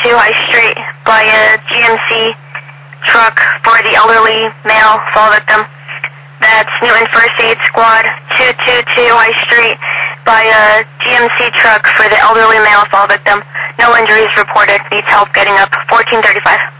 High Street by a GMC truck for the elderly male fall victim. That's Newton First Aid Squad, 222 High Street by a GMC truck for the elderly male fall victim. No injuries reported. Needs help getting up. 1435.